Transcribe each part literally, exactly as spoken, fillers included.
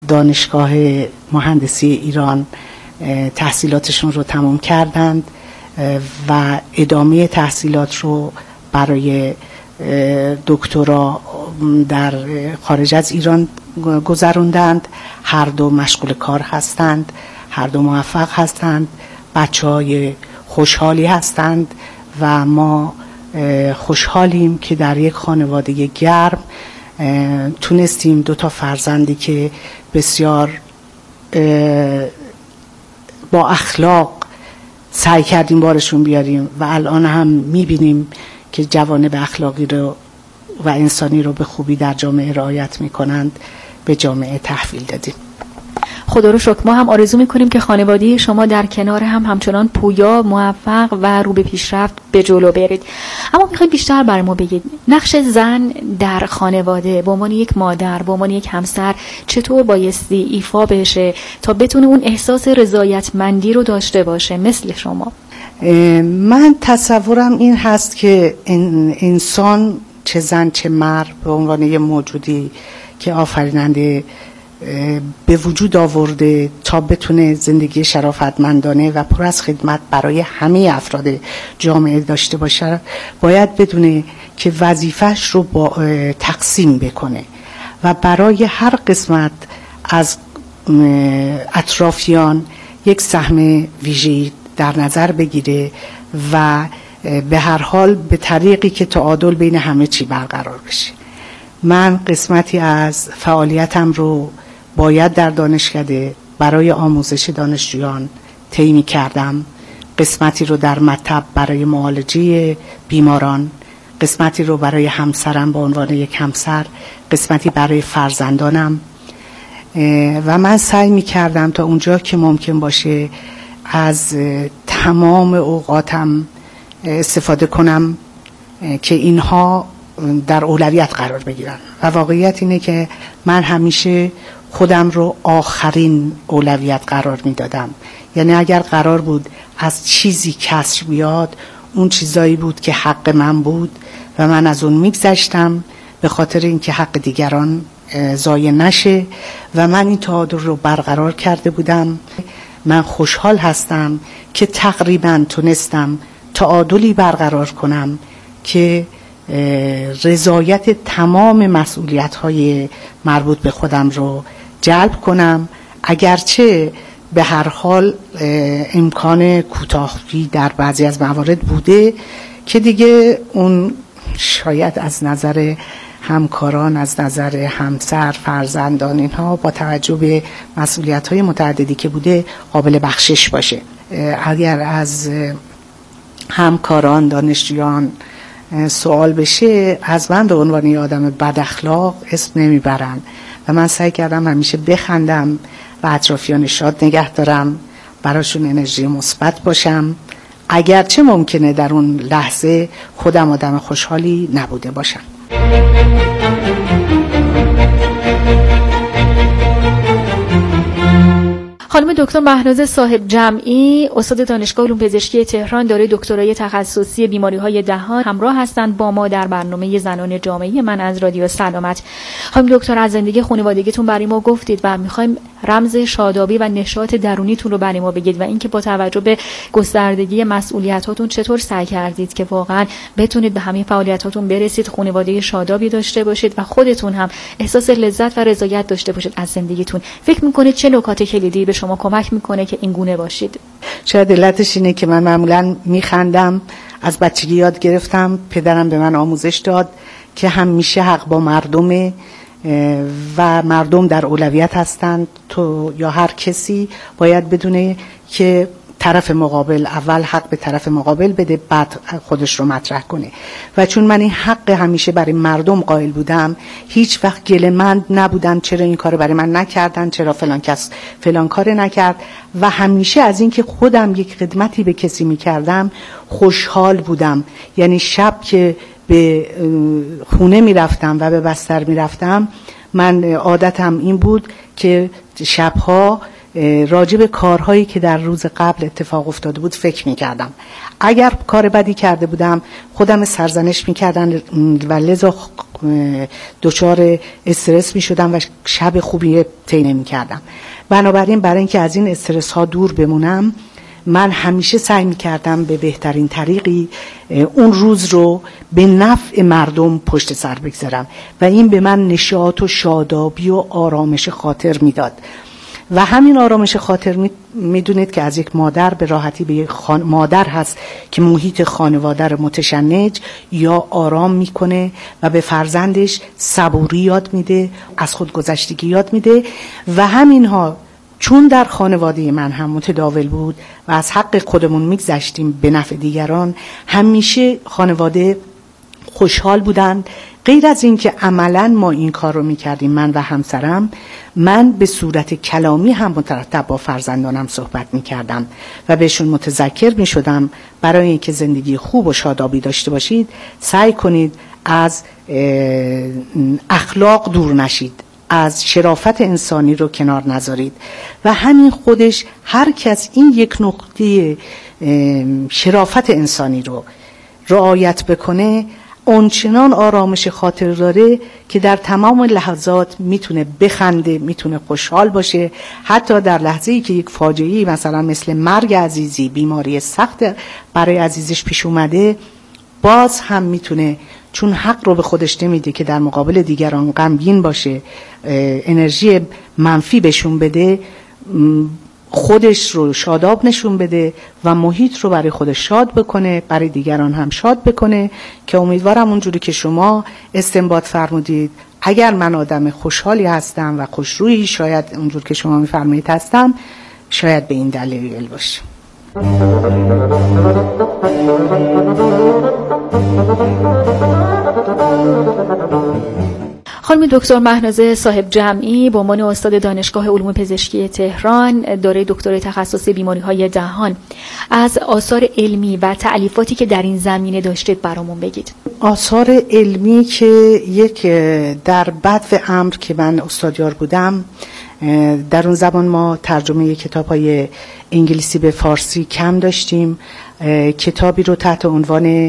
دانشگاه مهندسی ایران تحصیلاتشون رو تمام کردند و ادامه تحصیلات رو برای دکترا در خارج از ایران گذروندند. هر دو مشغول کار هستند، هر دو موفق هستند، بچه‌های خوشحالی هستند و ما خوشحالیم که در یک خانواده گرم تونستیم دو تا فرزندی که بسیار با اخلاق سعی کردیم بارشون بیاریم و الان هم میبینیم که جوانب اخلاقی رو و انسانی رو به خوبی در جامعه رعایت میکنند، به جامعه تحویل دادیم. خدا رو شکر. ما هم آرزو میکنیم که خانواده شما در کنار هم همچنان پویا، موفق و رو به پیشرفت به جلو برید. اما میخوایم بیشتر بر ما بگید نقش زن در خانواده به عنوان یک مادر، به عنوان یک همسر چطور بایستی ایفا بشه تا بتونه اون احساس رضایتمندی رو داشته باشه مثل شما؟ من تصورم این هست که انسان چه زن چه مرد به عنوان یک موجودی که آفریننده به وجود آورده تا بتونه زندگی شرافتمندانه و پر از خدمت برای همه افراد جامعه داشته باشه، باید بدونه که وظیفه‌اش رو با تقسیم بکنه و برای هر قسمت از اطرافیان یک سهم ویژه‌ای در نظر بگیره و به هر حال به طریقی که تعادل بین همه چی برقرار بشه. من قسمتی از فعالیتم رو باید در دانشکده برای آموزش دانشجویان طی کردم، قسمتی رو در مطب برای معالجه بیماران، قسمتی رو برای همسرم به عنوان یک همسر، قسمتی برای فرزندانم و من سعی می کردم تا اونجا که ممکن باشه از تمام اوقاتم استفاده کنم که اینها در اولویت قرار بگیرن و واقعیت اینه که من همیشه خودم رو آخرین اولویت قرار میدادم. یعنی اگر قرار بود از چیزی کسر بیاد، اون چیزایی بود که حق من بود و من از اون میگذشتم به خاطر اینکه حق دیگران ضایع نشه و من این تعادل رو برقرار کرده بودم. من خوشحال هستم که تقریبا تونستم تعادلی برقرار کنم که رضایت تمام مسئولیت‌های مربوط به خودم رو جلب کنم، اگرچه به هر حال امکان کوتاهی در بعضی از موارد بوده که دیگه اون شاید از نظر همکاران، از نظر همسر، فرزندان اینها با توجه به مسئولیت‌های متعددی که بوده قابل بخشش باشه. اگر از همکاران، دانشجویان سوال بشه، از من به عنوان یه آدم بد اخلاق اسم نمیبرن و من سعی کردم همیشه بخندم و اطرافیان شاد نگه دارم، براشون انرژی مثبت باشم، اگرچه ممکنه در اون لحظه خودم آدم خوشحالی نبوده باشم. خانم دکتر مهناز صاحب جمعی، استاد دانشگاه علوم پزشکی تهران، دارای دکترای تخصصی بیماری‌های دهان، همراه هستند با ما در برنامه زنان جامعه من از رادیو سلامت. خانم دکتر از زندگی خانوادگیتون برای ما گفتید و می‌خوایم رمز شادابی و نشاط درونیتون رو برای ما بگید و اینکه با توجه به گستردگی مسئولیتاتون چطور سعی کردید که واقعا بتونید به همه فعالیتاتون برسید، خانواده شادابی داشته باشید و خودتون هم احساس لذت و رضایت داشته باشید از زندگیتون. فکر می‌کنید چه نکات کلیدی به شما کمک میکنه که این گونه باشید؟ شاید علتش اینه که من معمولا میخندم، از بچگی یاد گرفتم، پدرم به من آموزش داد که همیشه حق با مردمه و مردم در اولویت هستند. تو یا هر کسی باید بدونه که طرف مقابل اول حق به طرف مقابل بده، بعد خودش رو مطرح کنه و چون من این حق همیشه برای مردم قائل بودم، هیچ وقت گله‌مند نبودم چرا این کارو برای من نکردن، چرا فلان کس فلان کار نکرد و همیشه از اینکه خودم یک خدمتی به کسی میکردم خوشحال بودم. یعنی شب که به خونه میرفتم و به بستر میرفتم، من عادتم این بود که شبها راجع به کارهایی که در روز قبل اتفاق افتاده بود فکر میکردم. اگر کار بدی کرده بودم خودم سرزنش میکردم و لذا دچار استرس می شدم و شب خوبی طی نمی کردم. بنابراین برای اینکه از این استرس ها دور بمونم، من همیشه سعی می کردم به بهترین طریقی اون روز رو به نفع مردم پشت سر بگذارم و این به من نشاط و شادابی و آرامش خاطر میداد. و همین آرامش خاطر میدونید که از یک مادر به راحتی به یک خان... مادر هست که محیط خانواده رو متشنج یا آرام میکنه و به فرزندش صبوری یاد میده، از خودگذشتگی یاد میده. و همینها چون در خانواده من هم متداول بود و از حق خودمون میگذشتیم به نفع دیگران، همیشه خانواده خوشحال بودن. غیر از این که عملاً ما این کار رو میکردیم، من و همسرم، من به صورت کلامی هم مترتب با فرزندانم صحبت میکردم و بهشون متذکر میشدم برای اینکه زندگی خوب و شادابی داشته باشید سعی کنید از اخلاق دور نشید، از شرافت انسانی رو کنار نذارید. و همین خودش هر کس این یک نقطه شرافت انسانی رو رعایت بکنه، اونچنان آرامش خاطر داره که در تمام لحظات میتونه بخنده، میتونه خوشحال باشه. حتی در لحظه‌ای که یک فاجعه‌ای مثلا مثل مرگ عزیزی، بیماری سخت برای عزیزش پیش اومده، باز هم میتونه، چون حق رو به خودش نمیده که در مقابل دیگران غمگین باشه، انرژی منفی بهشون بده، خودش رو شاداب نشون بده و محیط رو برای خودش شاد بکنه، برای دیگران هم شاد بکنه. که امیدوارم اونجوری که شما استنباط فرمودید، اگر من آدم خوشحالی هستم و خوشرویی، شاید اونجور که شما میفرمایید هستم، شاید به این دلیل باشه. خانم دکتر مهناز صاحب جمعی به عنوان استاد دانشگاه علوم پزشکی تهران، دارای دکترای تخصصی بیماری‌های دهان، از آثار علمی و تألیفاتی که در این زمینه داشتید برامون بگید. آثار علمی که یک در بدو امر که من استادیار بودم، در اون زمان ما ترجمه کتاب‌های انگلیسی به فارسی کم داشتیم. کتابی رو تحت عنوان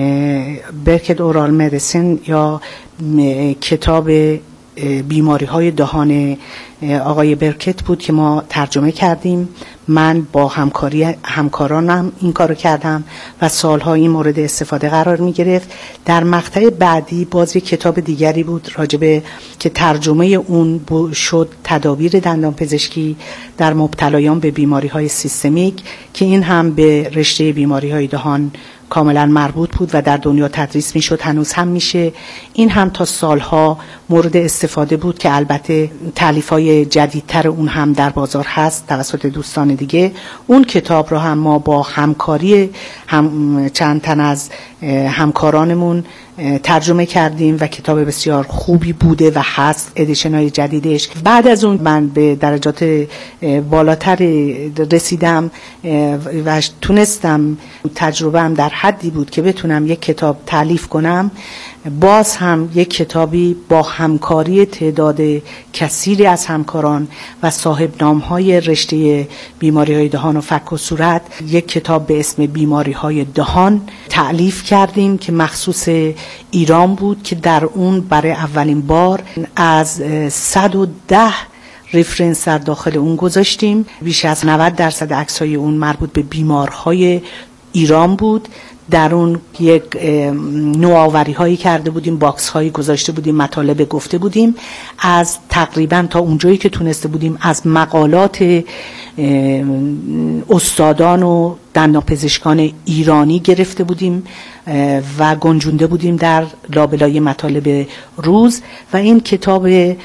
برکت اورال مدیسن یا کتاب بیماری های دهان آقای برکت بود که ما ترجمه کردیم. من با همکاری همکارانم این کارو کردم و سالها این مورد استفاده قرار می گرفت. در مقطع بعدی باز یک کتاب دیگری بود راجبه که ترجمه اون شد تدابیر دندان پزشکی در مبتلایان به بیماری های سیستمیک، که این هم به رشته بیماری های دهان کاملا مربوط بود و در دنیا تدریس میشد، هنوز هم میشه. این هم تا سالها مورد استفاده بود که البته تالیف‌های جدیدتر اون هم در بازار هست توسط دوستان دیگه. اون کتاب رو هم ما با همکاری هم چند تن از همکارانمون ترجمه کردیم و کتاب بسیار خوبی بوده و هست ادیشن‌های جدیدش. بعد از اون من به درجات بالاتر رسیدم و تونستم، تجربه‌ام در حدی بود که بتونم یک کتاب تالیف کنم. باز هم یک کتابی با همکاری تعداد کثیری از همکاران و صاحب نام‌های رشته بیماری‌های دهان و فک و صورت، یک کتاب به اسم بیماری‌های دهان تألیف کردیم که مخصوص ایران بود، که در اون برای اولین بار از صد و ده ریفرنس در داخل اون گذاشتیم. بیش از نود درصد عکس‌های اون مربوط به بیمارهای ایران بود. در اون یک نوآوری هایی کرده بودیم، باکس هایی گذاشته بودیم، مطالب گفته بودیم، از تقریبا تا اونجایی که تونسته بودیم از مقالات استادان و دندانپزشکان ایرانی گرفته بودیم و گنجونده بودیم در لابلای مطالب روز. و این کتاب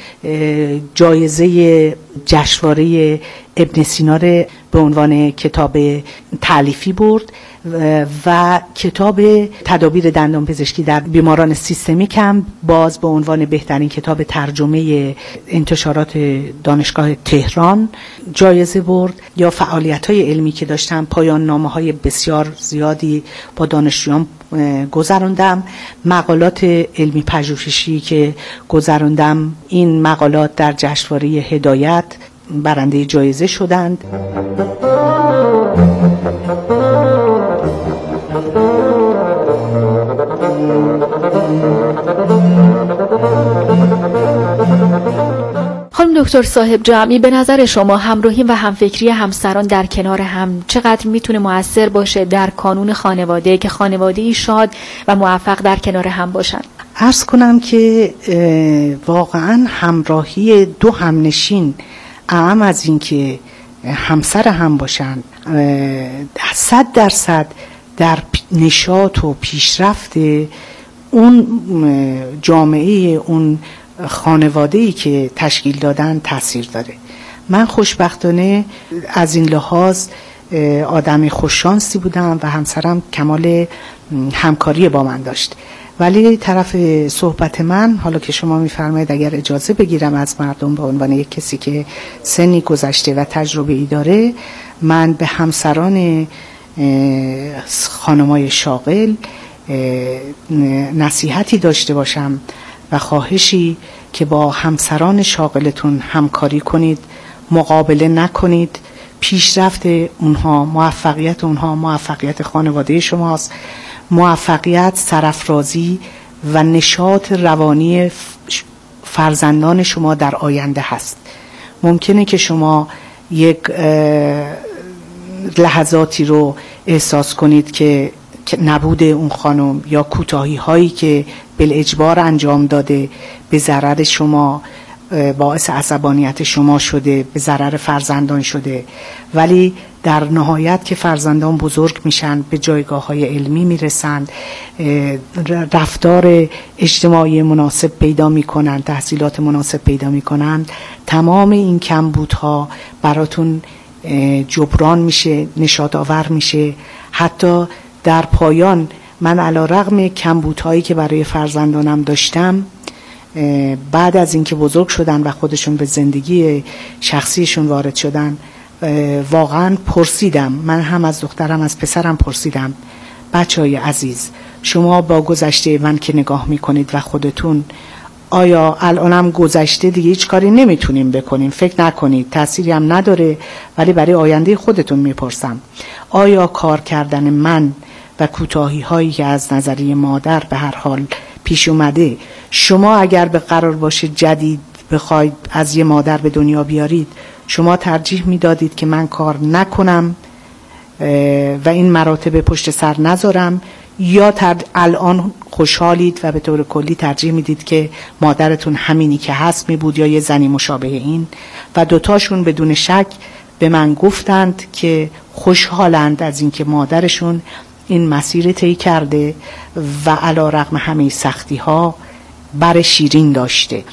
جایزه جشنواره ابن سینا به عنوان کتاب تألیفی برد و کتاب تدابیر دندان پزشکی در بیماران سیستمیک هم باز به عنوان بهترین کتاب ترجمه انتشارات دانشگاه تهران جایزه برد. یا فعالیت‌های علمی که داشتم، پایان نامه‌های بسیار زیادی با دانشجویان گذراندم، مقالات علمی پژوهشی که گذراندم، این مقالات در جشنواره هدایت برنده جایزه شدند. دکتر صاحب جمعی، به نظر شما همراهی و همفکری همسران در کنار هم چقدر میتونه مؤثر باشه در کانون خانواده که خانواده‌ای شاد و موفق در کنار هم باشن؟ عرض کنم که واقعا همراهی دو همنشین اهم از این که همسر هم باشن صد درصد در نشاط و پیشرفت اون جامعه، اون خانواده‌ای که تشکیل دادن تاثیر داره. من خوشبختانه از این لحاظ آدم خوششانسی بودم و همسرم کمال همکاری با من داشت. ولی طرف صحبت من، حالا که شما میفرمایید اگر اجازه بگیرم از مردم به عنوان یک کسی که سنی گذشته و تجربه ای داره، من به همسران خانمای شاغل نصیحتی داشته باشم و خواهشی که با همسران شاغلتون همکاری کنید، مقابله نکنید. پیشرفت اونها، موفقیت اونها موفقیت خانواده شماست. موفقیت، سرافرازی و نشاط روانی فرزندان شما در آینده هست. ممکنه که شما یک لحظاتی رو احساس کنید که نبود اون خانم یا کوتاهی هایی که بالاجبار انجام داده به ضرر شما، باعث عصبانیت شما شده، به ضرر فرزندان شده، ولی در نهایت که فرزندان بزرگ میشن، به جایگاه های علمی میرسند، رفتار اجتماعی مناسب پیدا میکنن، تحصیلات مناسب پیدا میکنن، تمام این کمبودها براتون جبران میشه، نشاط آور میشه. حتی در پایان من علی رغم کمبودهایی که برای فرزندانم داشتم، بعد از اینکه بزرگ شدن و خودشون به زندگی شخصیشون وارد شدن، واقعا پرسیدم، من هم از دخترم از پسرم پرسیدم، بچهای عزیز شما با گذشته من که نگاه میکنید و خودتون، آیا الانم گذشته دیگه هیچ کاری نمیتونیم بکنیم؟ فکر نکنید، تأثیری هم نداره، ولی برای آینده خودتون میپرسم، آیا کار کردن من و کوتاهی هایی که از نظریه مادر به هر حال پیش اومده، شما اگر به قرار باشه جدید بخواید از یه مادر به دنیا بیارید، شما ترجیح میدادید که من کار نکنم و این مراتب پشت سر نذارم، یا تر الان خوشحالید و به طور کلی ترجیح میدید که مادرتون همینی که هست می بود یا یه زنی مشابه این؟ و دوتاشون بدون شک به من گفتند که خوشحالند از اینکه مادرشون این مسیر طی کرده و علی رغم همه سختی ها بر شیرین داشته.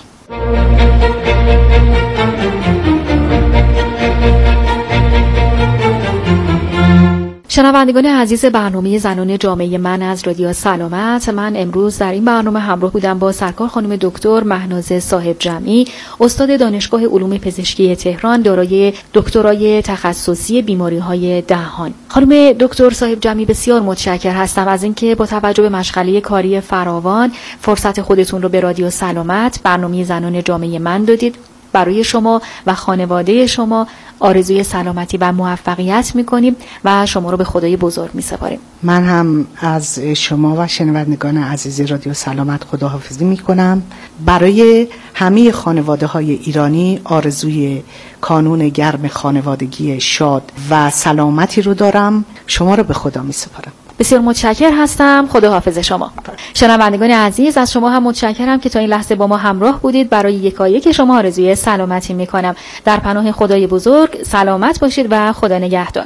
شنوندگان عزیز برنامه زنان جامعه من از رادیو سلامت، من امروز در این برنامه همراه بودم با سرکار خانم دکتر مهناز صاحب جمعی، استاد دانشگاه علوم پزشکی تهران، دارای دکترای تخصصی بیماری‌های دهان. خانم دکتر صاحب جمعی، بسیار متشکر هستم از اینکه با توجه به مشغله کاری فراوان فرصت خودتون رو به رادیو سلامت، برنامه زنان جامعه من دادید. برای شما و خانواده شما آرزوی سلامتی و موفقیت میکنیم و شما رو به خدای بزرگ میسپاریم. من هم از شما و شنوندگان عزیز رادیو سلامت خداحافظی میکنم. برای همه خانواده های ایرانی آرزوی کانون گرم خانوادگی شاد و سلامتی رو دارم. شما رو به خدا میسپارم. بسیار متشکر هستم. خداحافظ شما. شنوندگان عزیز، از شما هم متشکرم که تا این لحظه با ما همراه بودید. برای یکایک شما آرزوی سلامتی میکنم. در پناه خدای بزرگ سلامت باشید و خدا نگهدار.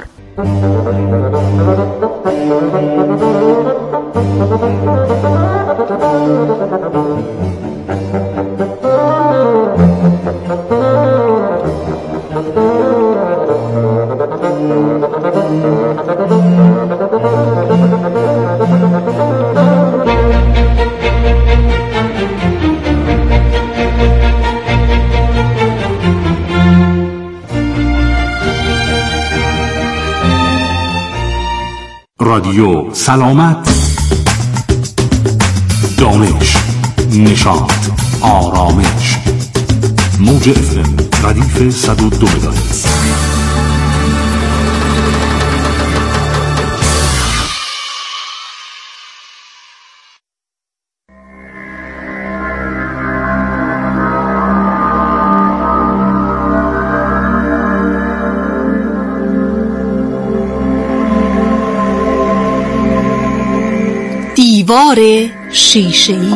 رادیو سلامت، دانش، نشاط، آرامش، موج اف ام ردیف صد و دو مگاهرتز. دیوار شیشه‌ای.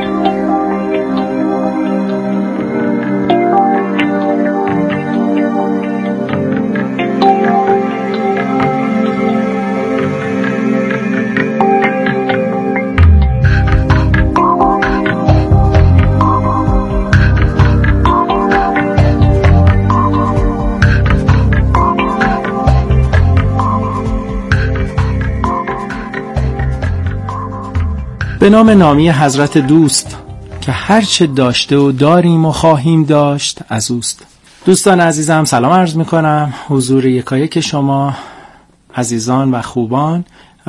به نام نامی حضرت دوست که هرچه داشته و داریم و خواهیم داشت از اوست. دوستان عزیزم سلام عرض میکنم حضور یکایک شما عزیزان و خوبان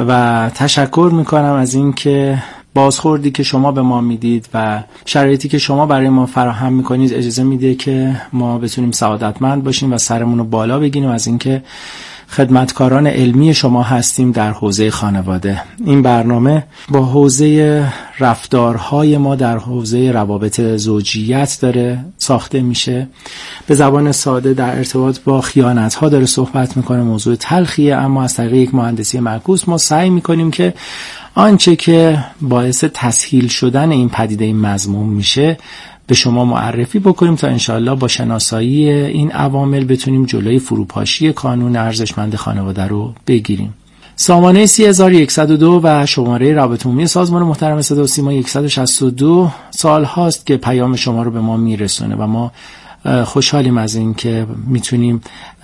و تشکر میکنم از این که بازخوردی که شما به ما میدید و شرایطی که شما برای ما فراهم میکنید اجازه میده که ما بتونیم سعادتمند باشیم و سرمون رو بالا بگیریم از این که خدمتکاران علمی شما هستیم در حوزه خانواده. این برنامه با حوزه رفتارهای ما در حوزه روابط زوجیت داره ساخته میشه. به زبان ساده در ارتباط با خیانت‌ها داره صحبت میکنه. موضوع تلخیه، اما از طریق یک مهندسی معکوس ما سعی میکنیم که آنچه که باعث تسهیل شدن این پدیده مذموم میشه به شما معرفی بکنیم تا انشاءالله با شناسایی این عوامل بتونیم جلوی فروپاشی کانون ارزشمند خانواده رو بگیریم. سامانه سی هزار و صد و دو و شماره رابطه عمومی سازمان محترم صدا و سیما صد و شصت و دو سال هاست که پیام شما رو به ما میرسونه و ما خوشحالیم از این که میتونیم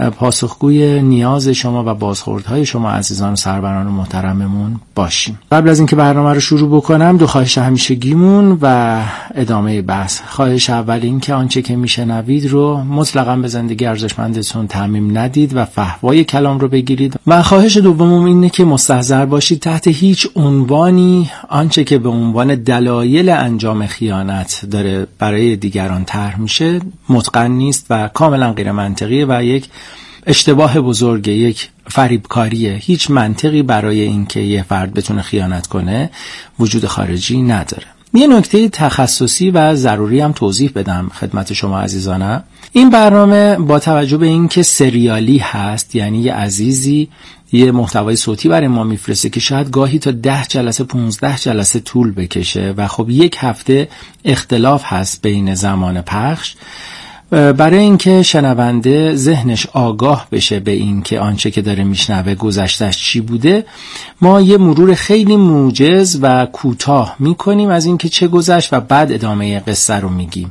پاسخگوی نیاز شما و بازخوردهای شما عزیزان و سروران محترممون باشیم. قبل از اینکه برنامه رو شروع بکنم دو خواهش همیشگیمون و ادامه بحث. خواهش اول این که آنچه که میشنوید رو مطلقاً به زندگی ارزشمندتون تعمیم ندید و فحوای کلام رو بگیرید و خواهش دومم اینه که مستحضر باشید تحت هیچ عنوانی آنچه که به عنوان دلایل انجام خیانت داره برای دیگران طرح میشه متقن نیست و کاملا غیر منطقیه و یک اشتباه بزرگه، یک فریبکاریه. هیچ منطقی برای اینکه یه فرد بتونه خیانت کنه وجود خارجی نداره. یه نکته تخصصی و ضروری هم توضیح بدم خدمت شما عزیزانم. این برنامه با توجه به اینکه سریالی هست، یعنی یه عزیزی یه محتوای صوتی برای ما میفرسته که شاید گاهی تا ده جلسه پونزده جلسه طول بکشه و خب یک هفته اختلاف هست بین زمان پخش. برای اینکه شنونده ذهنش آگاه بشه به این که آنچه که داره میشنوه گذشتش چی بوده، ما یه مرور خیلی موجز و کوتاه میکنیم از این که چه گذشت و بعد ادامه قصه رو میگیم.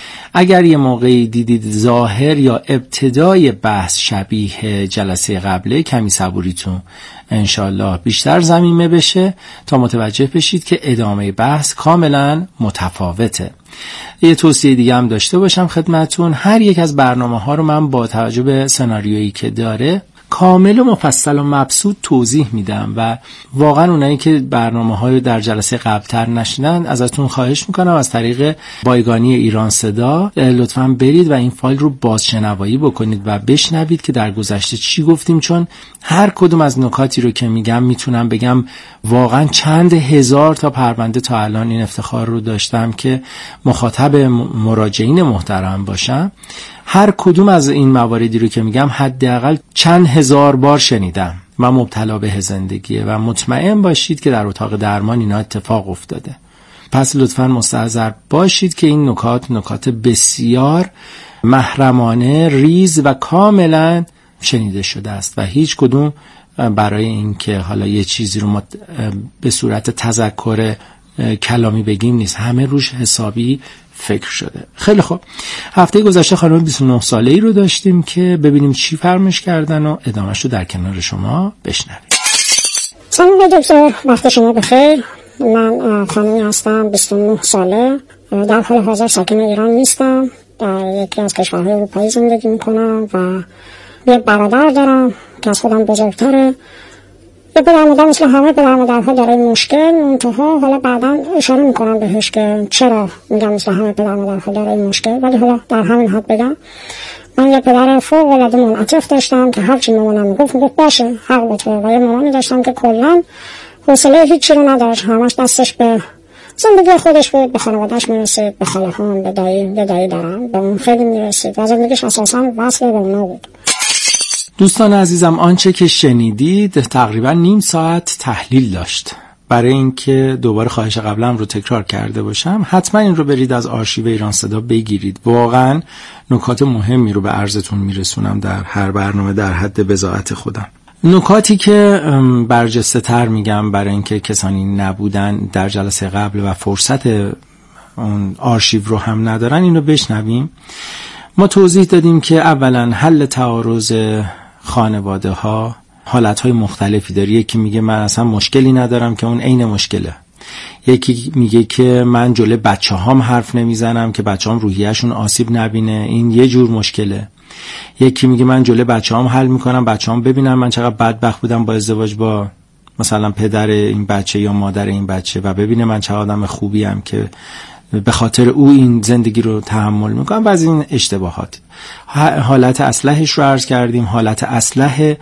اگر یه موقعی دیدید ظاهر یا ابتدای بحث شبیه جلسه قبله، کمی صبوریتون انشالله بیشتر ضمیمه بشه تا متوجه بشید که ادامه بحث کاملا متفاوته. یه توصیه دیگه هم داشته باشم خدمتون، هر یک از برنامه ها رو من با توجه به سناریویی که داره کامل و مفصل و مبسوط توضیح میدم و واقعا اونایی که برنامه های در جلسه قبلتر نشنیدن ازتون خواهش میکنم از طریق بایگانی ایران صدا لطفاً برید و این فایل رو بازشنوایی بکنید و بشنوید که در گذشته چی گفتیم، چون هر کدوم از نکاتی رو که میگم میتونم بگم واقعا چند هزار تا پرونده تا الان این افتخار رو داشتم که مخاطب مراجعین محترم باشم. هر کدوم از این مواردی رو که میگم حداقل چند هزار بار شنیدم و مبتلا به زندگیه و مطمئن باشید که در اتاق درمان اینا اتفاق افتاده. پس لطفاً مستحضر باشید که این نکات نکات بسیار محرمانه، ریز و کاملا شنیده شده است و هیچ کدوم برای این که حالا یه چیزی رو ما به صورت تذکر کلامی بگیم نیست، همه روش حسابی فکر شده. خیلی خوب، هفته گذشته خانم بیست و نه ساله ای رو داشتیم که ببینیم چی فرمش کردن و ادامهش رو در کنار شما بشنویم. سلام دکتر، وقت شما بخیر. من خانمی هستم بیست و نه ساله، در حال حاضر ساکن ایران نیستم، در یکی از کشورهای اروپایی زندگی میکنم و یه برادر دارم که از خودم بزرگتره. یه پدر مادر مثل همه پدر مادرها داره مشکل، منتها حالا بعدا اشاره میکنم بهش که چرا میگم مثل همه پدر مادرها داره این مشکل، ولی حالا در همین حد بگم من یه پدر فوق العاده منعطف داشتم که هرچی مامانم میگفت میگفت باشه حق به تو، و یه مامانی داشتم که کلا حوصله هیچی رو نداشت، همش دستش به زندگی خودش بود، به خانواده‌اش میرسید، به خاله‌هام، به دایی به دایی دارم به اون خیلی میرسید و زندگیش اساسا وصل به اونا بود. دوستان عزیزم، آنچه که شنیدید تقریبا نیم ساعت تحلیل داشت برای اینکه دوباره خواهش قبلم رو تکرار کرده باشم، حتما این رو برید از آرشیو ایران صدا بگیرید. واقعا نکات مهمی رو به عرضتون میرسونم در هر برنامه در حد بضاعت خودم. نکاتی که برجسته تر میگم برای اینکه کسانی نبودن در جلسه قبل و فرصت اون آرشیو رو هم ندارن این رو بشنویم. ما توضیح دادیم که اولا حل تعارض خانواده ها حالتهای مختلفی داره. یکی میگه من اصلا مشکلی ندارم که اون عین مشکله. یکی میگه که من جلوی بچه هام حرف نمیزنم که بچه هام روحیه‌شون آسیب نبینه، این یه جور مشکله. یکی میگه من جلوی بچه هام حل میکنم بچه هام ببینم من چقدر بدبخت بودم با ازدواج با مثلا پدر این بچه یا مادر این بچه و ببینه من چقدر آدم خوبیم که به خاطر او این زندگی رو تحمل میکنم. و از این اشتباهات. حالت اصلحش رو عرض کردیم. حالت اصلح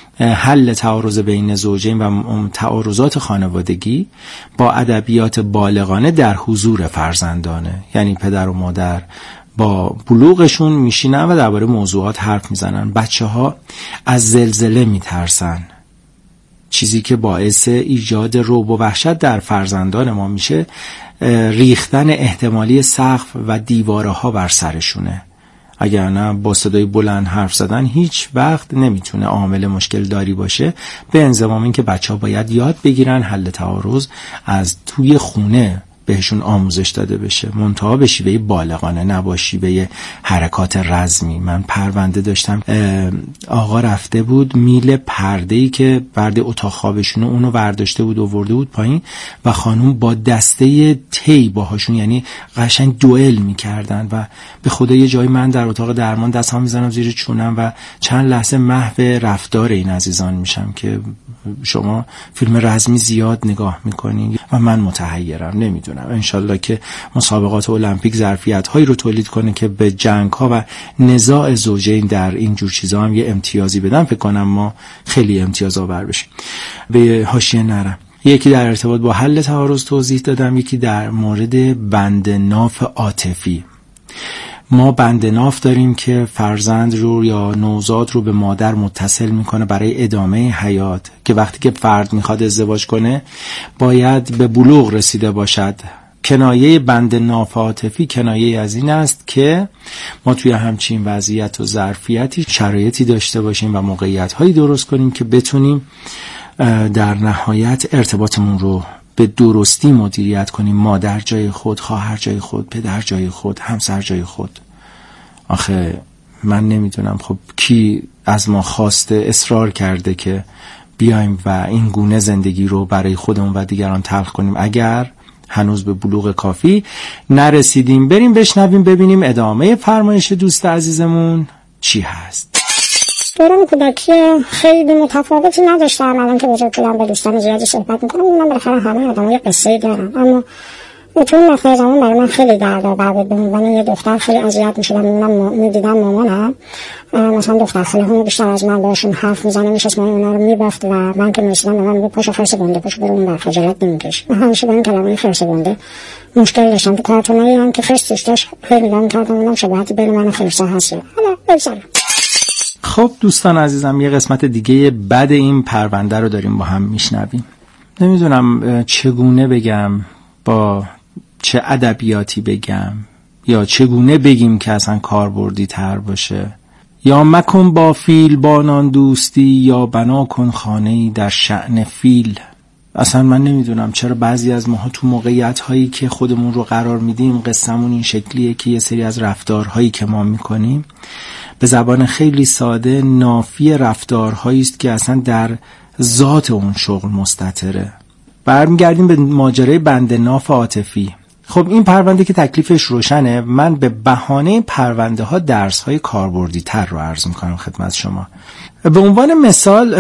حل تعارض بین زوجین و تعارضات خانوادگی با ادبیات بالغانه در حضور فرزندانه، یعنی پدر و مادر با بلوغشون میشینن و درباره موضوعات حرف میزنن. بچه ها از زلزله میترسن، چیزی که باعث ایجاد رعب و وحشت در فرزندان ما میشه ریختن احتمالی سقف و دیواره ها بر سرشونه. اگر نه با صدای بلند حرف زدن هیچ وقت نمیتونه عامل مشکل داری باشه، به انضمام این که بچه ها باید یاد بگیرن حل تعارض از توی خونه بهشون آموزش داده بشه، منتها به شیوه بالغانه، نه با شیوه حرکات رزمی. من پرونده داشتم، آقا رفته بود میل پرده‌ای که پرده اتاق خوابشونه اونو برداشته بود آورده بود پایین و خانوم با دسته تی باهاشون یعنی قشنگ دوئل میکردن و به خدا یه جایی من در اتاق درمان دستم میزنم زیر چونم و چند لحظه محو رفتار این عزیزان میشم که شما فیلم رزمی زیاد نگاه میکنین و من متحیرم، نمیدونم. انشالله که مسابقات المپیک ظرفیت هایی رو تولید کنه که به جنگ ها و نزاع زوجین در این جور چیزا هم یه امتیازی بدن. فکر کنم ما خیلی امتیاز آور بشیم. به حاشیه نرم. یکی در ارتباط با حل تعارض توضیح دادم، یکی در مورد بند ناف عاطفی. ما بند ناف داریم که فرزند رو یا نوزاد رو به مادر متصل میکنه برای ادامه حیات، که وقتی که فرد میخواد ازدواج کنه باید به بلوغ رسیده باشد. کنایه بند ناف عاطفی کنایه از این است که ما توی همچین وضعیت و ظرفیتی شرایطی داشته باشیم و موقعیت هایی درست کنیم که بتونیم در نهایت ارتباطمون رو به درستی مدیریت کنیم. مادر جای خود، خواهر جای خود، پدر جای خود، همسر جای خود. آخه من نمیدونم خب کی از ما خواسته، اصرار کرده که بیایم و این گونه زندگی رو برای خودمون و دیگران تلخ کنیم اگر هنوز به بلوغ کافی نرسیدیم. بریم بشنویم ببینیم ادامه فرمایش دوست عزیزمون چی هست. دوران کودکی خیلی متفاوتی نداشتم. الان که بزرگ شدم با دوستان زیادی صحبت میکنم، من بالاخره همه آدم یه قصه‌ای دارم، اما اون مقطع زمان برای من خیلی دردآور بود. به عنوان یه دختر خیلی اذیت میشدم. میبینم میدیدم مامانم مثلا دختر خاله‌ها بیشتر از من باشون حرف میزنه، میشست من اونا رو میبافت و من که میرسیدم به من میگفت پاشو خرس گنده پاشو برو اون بر خجالت نمیکش. من همیشه با این کلمه خرس گنده مشکل داشتم. تو کارتونایی هم که خرسش داشت خیلی نگاه می‌کردم اونم شباهتی بین من و خرس‌ها هست. حالا بگذارم. خب دوستان عزیزم، یه قسمت دیگه بعد این پرونده رو داریم با هم میشنویم. نمیدونم چگونه بگم، با چه ادبیاتی بگم، یا چگونه بگیم که اصلا کاربردی تر باشه. یا مکن با فیل بانان دوستی، یا بنا کن خانه‌ای در شأن فیل. اصلا من نمیدونم چرا بعضی از ماها تو موقعیت هایی که خودمون رو قرار میدیم قصه‌مون این شکلیه که یه سری از رفتارهایی که ما میکنیم به زبان خیلی ساده نافی رفتارهایی است که اصلا در ذات اون شغل مستتره. برمیگردیم به ماجرای بند ناف عاطفی. خب این پرونده که تکلیفش روشنه، من به بهانه پرونده ها درس های کاربردی تر رو عرض میکنم خدمت شما. به عنوان مثال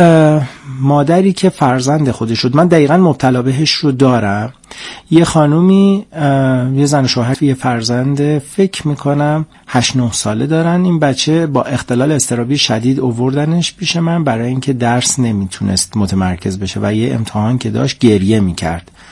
مادری که فرزند خودش شد، من دقیقاً مبتلا بهش رو دارم. یه خانومی، یه زن و شوهر، یه فرزند فکر میکنم هشت نه ساله دارن. این بچه با اختلال اضطرابی شدید آوردنش پیش من برای اینکه درس نمیتونست متمرکز بشه و یه امتحان که داشت گریه میکرد.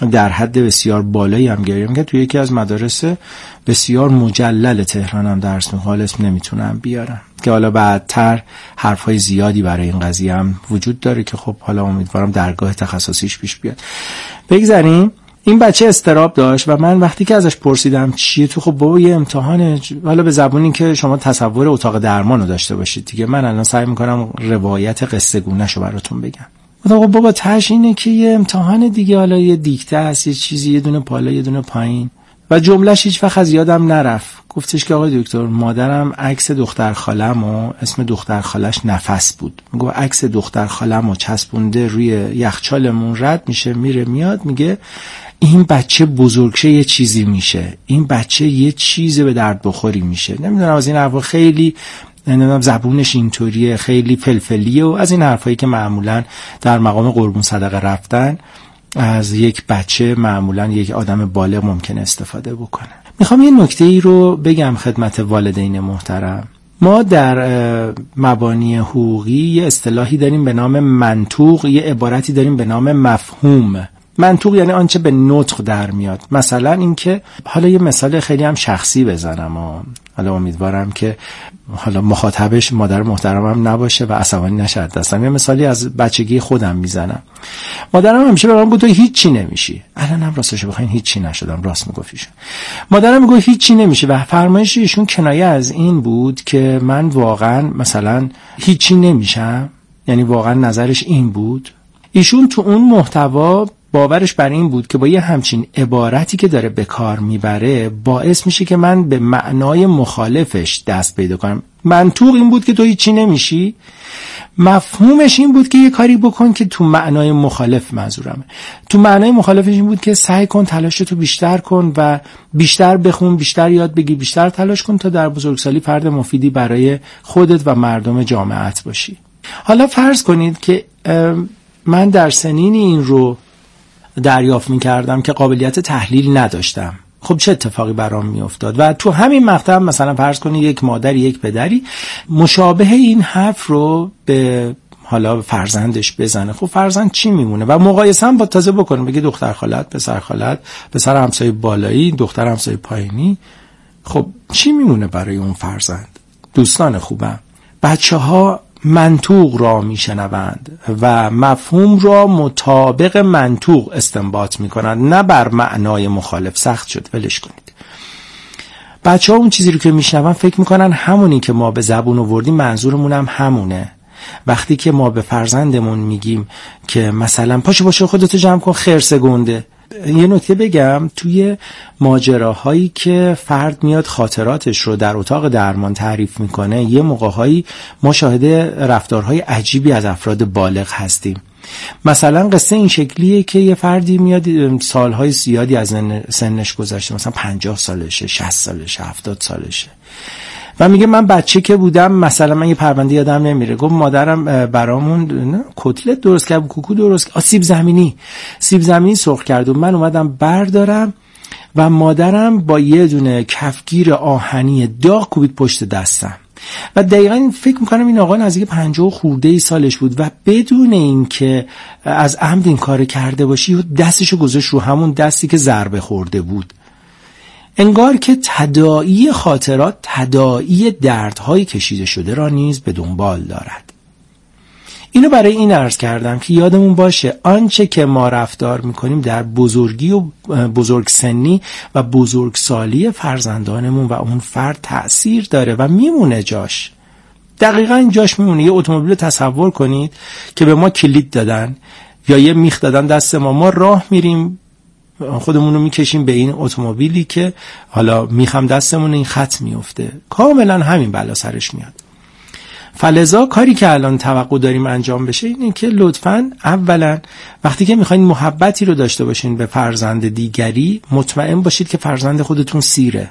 در حد بسیار بالایی هم گریه میکرد. توی یکی از مدارس بسیار مجلل تهران هم درس میخواد، اسم نمیتونم بیارم که حالا بعدتر حرفهای زیادی برای این قضیه هم وجود داره که خب حالا امیدوارم درگاه تخصصیش پیش بیاد. بگذاریم. این بچه استراب داشت و من وقتی که ازش پرسیدم چیه تو، خب بابا یه امتحانه، حالا به زبونی که شما تصور اتاق درمان رو داشته باشید دیگه، من الان سعی میکنم روایت قصه گونه‌شو براتون بگم. خب بابا تاش اینه که یه امتحان دیگه، حالا یه دیکته هست، یه چیزی، یه دونه بالا یه دونه پایین. و جملهش هیچ وقت از یادم نرفت. گفتش که آقای دکتر مادرم عکس دختر خالم و اسم دختر خالش نفس بود، میگه عکس دختر خالم و چسبونده روی یخچالمون، رد میشه میره میاد، میگه این بچه بزرگشه یه چیزی میشه، این بچه یه چیز به درد بخوری میشه. نمیدونم از این حرفا، خیلی نمیدونم زبونش اینطوریه، خیلی فلفلیه و از این حرفایی که معمولا در مقام قربون صدقه رفتن از یک بچه، معمولا یک آدم بالغ ممکن استفاده بکنه. میخوام یه نکته ای رو بگم خدمت والدین محترم. ما در مبانی حقوقی یه اصطلاحی داریم به نام منطوق، یه عبارتی داریم به نام مفهوم. منطوق یعنی آنچه به نطق در میاد. مثلا اینکه حالا یه مثال خیلی هم شخصی بزنم و حالا امیدوارم که حالا مخاطبش مادر محترمم نباشه و عصبانی نشه دستم. یه مثالی از بچگی خودم میزنم. مادرم همیشه به من گفت تو هیچی نمیشی. الانم راستش بخواین هیچی نشدم، راست میگفتیش. مادرم میگه هیچی نمیشه و فرمایش ایشون کنایه از این بود که من واقعا مثلا هیچی نمیشم، یعنی واقعا نظرش این بود. ایشون تو اون محتوا باورش بر این بود که با یه همچین عبارتی که داره به کار میبره باعث میشه که من به معنای مخالفش دست پیدا کنم. منطوق این بود که تو هیچی نمیشی، مفهومش این بود که یه کاری بکن که تو معنای مخالف منظورمه. تو معنای مخالفش این بود که سعی کن، تلاشتو بیشتر کن و بیشتر بخون، بیشتر یاد بگیر، بیشتر تلاش کن تا در بزرگسالی فرد مفیدی برای خودت و مردم جامعت باشی. حالا فرض کنید که من در سنین این رو دریافت می کردم که قابلیت تحلیل نداشتم. خب چه اتفاقی برام می افتاد؟ و تو همین مقطع مثلا فرض کنید یک مادری یک پدری مشابه این حرف رو به حالا فرزندش بزنه، خب فرزند چی میمونه؟ و مقایسه هم با تازه بکنه، بگه دختر خالت، پسر خالت، پسر همسایه بالایی، دختر همسایه پایینی، خب چی میمونه برای اون فرزند؟ دوستان خوبم، بچه ها منطوق را میشنوند و مفهوم را مطابق منطوق استنباط میکنند، نه بر معنای مخالف. سخت شد، ولش کنید. بچه ها اون چیزی رو که میشنون فکر میکنن همونی که ما به زبون آوردیم منظورمون هم همونه. وقتی که ما به فرزندمون میگیم که مثلا پاشو پاشو خودتو جمع کن خرس گنده، یه نکته بگم، توی ماجراهایی که فرد میاد خاطراتش رو در اتاق درمان تعریف میکنه، یه موقعهایی ما شاهد رفتارهای عجیبی از افراد بالغ هستیم. مثلا قصه این شکلیه که یه فردی میاد سالهای زیادی از سنش گذشته، مثلا پنجاه سالشه، شصت سالشه، هفتاد سالشه و میگه من بچه که بودم مثلا من یه پرونده یادم نمیره، گفت مادرم برامون کتلت درست کرد، کوکو درست کرد، سیب زمینی سیب زمینی سرخ کرد و من اومدم بردارم و مادرم با یه دونه کفگیر آهنی داغ کوبید پشت دستم. و دقیقاً فکر میکنم این آقا نزدیک پنجاه خورده ای سالش بود و بدون این که از عمد این کار کرده باشی دستشو گذاشت رو همون دستی که ضربه خورده بود. انگار که تداعی خاطرات، تداعی دردهای کشیده شده را نیز به دنبال دارد. اینو برای این عرض کردم که یادمون باشه آنچه که ما رفتار میکنیم در بزرگی و بزرگ سنی و بزرگ سالی فرزندانمون و اون فرد تأثیر داره و میمونه جاش. دقیقاً جاش میمونه. یه اتومبیل تصور کنید که به ما کلید دادن یا یه میخ دادن دست ما، ما راه میریم خودمون رو میکشیم به این اتومبیلی که حالا میخم دستمون این خط میفته، کاملا همین بلا سرش میاد. فلذا کاری که الان توقع داریم انجام بشه اینه که لطفاً اولا وقتی که میخواین محبتی رو داشته باشین به فرزند دیگری، مطمئن باشید که فرزند خودتون سیره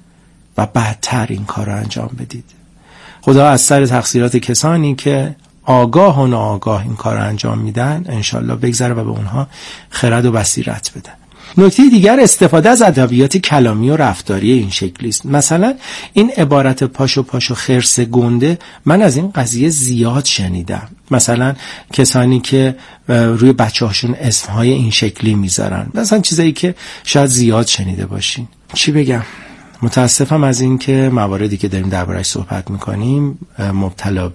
و بعدتر این کار رو انجام بدید. خدا از سر تقصیرات کسانی که آگاه و ناآگاه این کار رو انجام میدن انشالله بگذره و به اونها خرد و بصیرت بده. نکته دیگر استفاده از ادبیات کلامی و رفتاری این شکلی است. مثلا این عبارت پاشو پاشو خرس گنده، من از این قضیه زیاد شنیدم. مثلا کسانی که روی بچه‌هاشون اسمهای این شکلی میذارن، مثلا چیزایی که شاید زیاد شنیده باشین. چی بگم؟ متاسفم از این که مواردی که داریم درباره‌اش صحبت میکنیم مبتلا